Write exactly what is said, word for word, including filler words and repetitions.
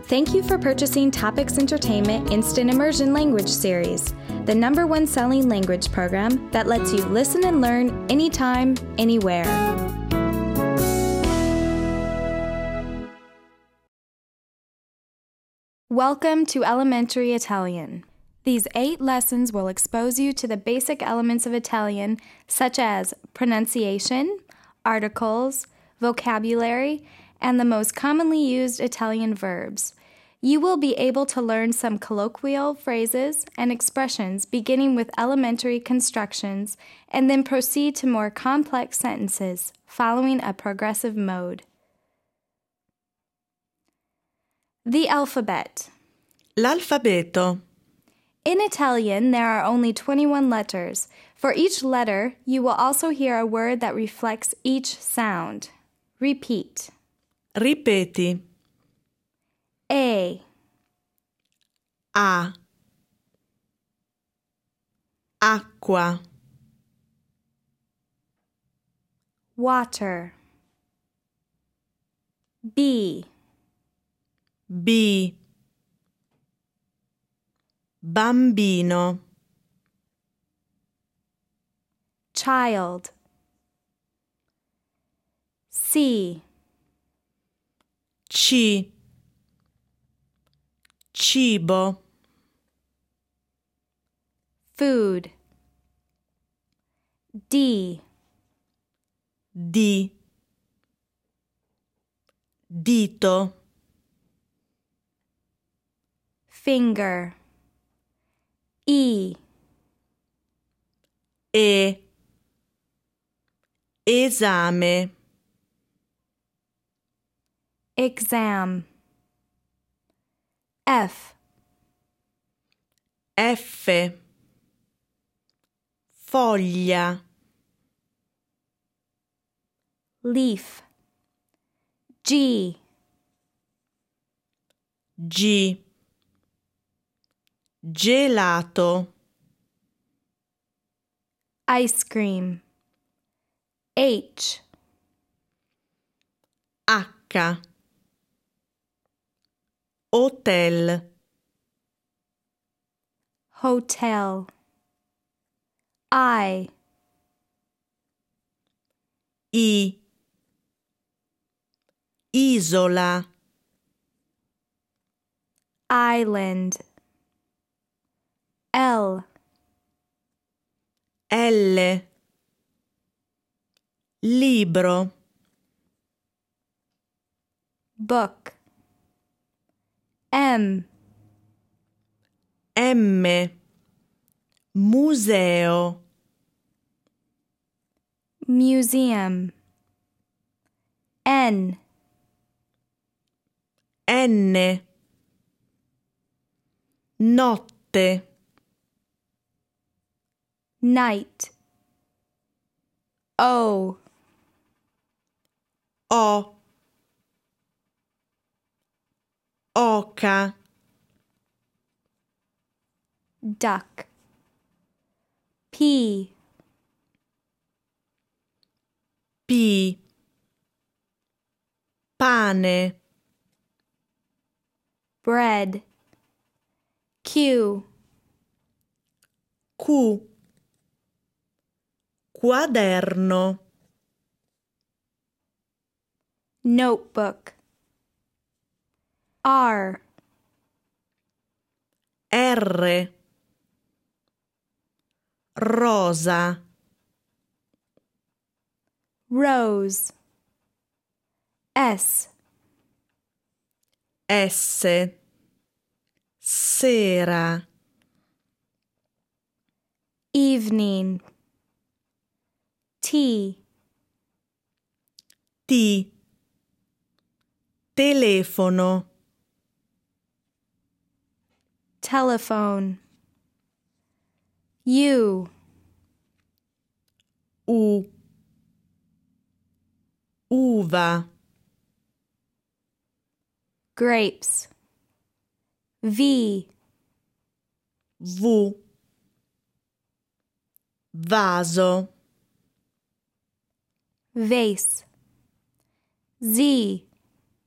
Thank you for purchasing Topics Entertainment Instant Immersion Language Series, the number one selling language program that lets you listen and learn anytime, anywhere. Welcome to Elementary Italian. These eight lessons will expose you to the basic elements of Italian, such as pronunciation, articles, vocabulary, and the most commonly used Italian verbs. You will be able to learn some colloquial phrases and expressions beginning with elementary constructions and then proceed to more complex sentences following a progressive mode. The alphabet. L'alfabeto. In Italian, there are only twenty-one letters. For each letter, you will also hear a word that reflects each sound. Repeat. Ripeti. A. A. Acqua. Water. B. B. Bambino. Child. C. C. Cibo. Food. D. Di. Dito. Finger. E. E. Esame. Exam. F. F. Foglia. Leaf. G. G. Gelato. Ice cream. H. H. Hotel. Hotel. I. I. Isola. Island. L. L. Libro. Book. M. M. Museo. Museum. N. N. Notte. Night. O. O. Oca. Duck. P. P. Pane. Bread. Q. Q. Quaderno. Notebook. R. R. Rosa. Rose. S. S. Sera. Evening. T. T. Telefono. Telephone. U. U. Uva. Grapes. V. V. Vaso. Vase. Z.